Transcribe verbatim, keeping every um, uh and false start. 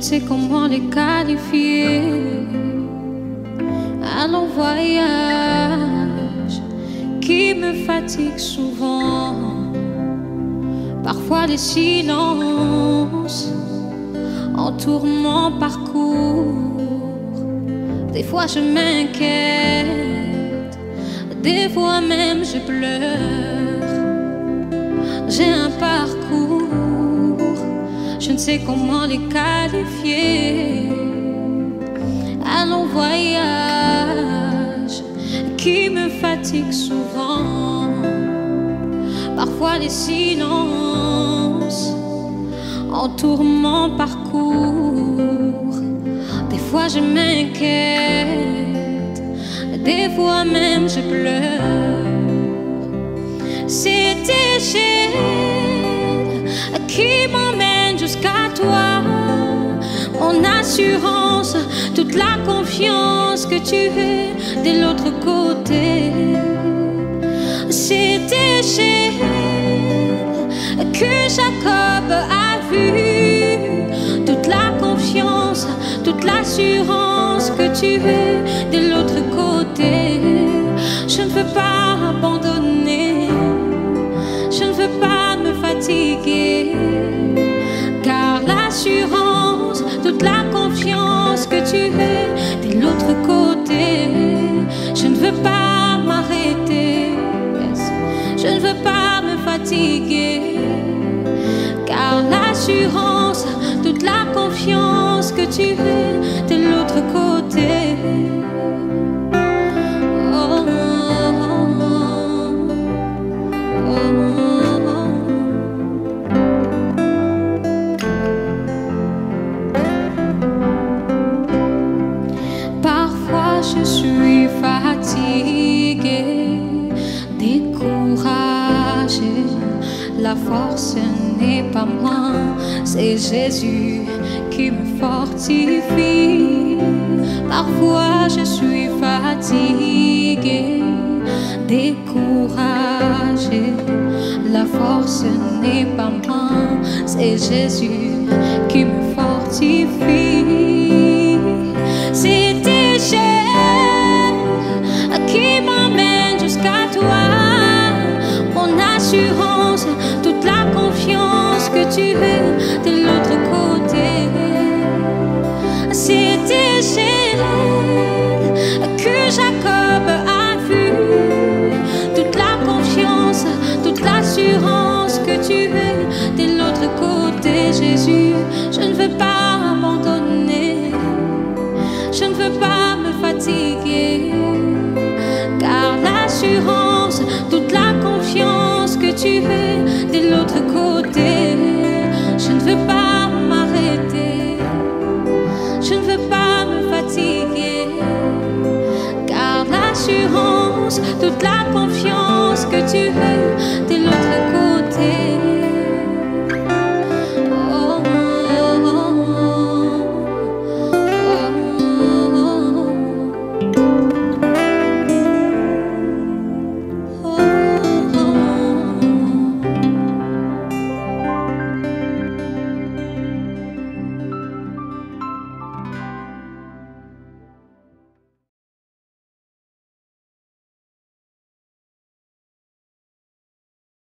ne sais comment les qualifier. Un long voyage qui me fatigue souvent. Parfois des silences entourent mon parcours. Des fois je m'inquiète, des fois même je pleure. J'ai un parcours, je ne sais comment les qualifier. Un long voyage qui me fatigue souvent. Parfois les silences entourent mon parcours. Des fois je m'inquiète, des fois même je pleure. C'est échelle qui m'emmène jusqu'à toi. Mon assurance, toute la confiance que tu es de l'autre côté. C'est échelle que Jacob a vu. Toute la confiance, toute l'assurance que tu es de l'autre côté. Je ne veux pas abandonner, je ne veux pas me fatiguer, car l'assurance, toute la confiance que tu es de l'autre côté. Je ne veux pas m'arrêter, yes. Je ne veux pas me fatiguer, car l'assurance, toute la confiance que tu es de l'autre côté. Je suis fatiguée, découragée. La force n'est pas moi, c'est Jésus qui me fortifie. Parfois je suis fatiguée, découragée. La force n'est pas moi, c'est Jésus qui me fortifie. C'est qui m'emmène jusqu'à toi. Mon assurance, toute la confiance que tu es de l'autre côté. C'est échelle que Jacob a vu. Toute la confiance, toute l'assurance que tu es de l'autre côté. Jésus, je ne veux pas abandonner, je ne veux pas me fatiguer, car l'assurance, toute la confiance que tu es de l'autre côté. Je ne veux pas m'arrêter, je ne veux pas me fatiguer, car l'assurance, toute la confiance que tu es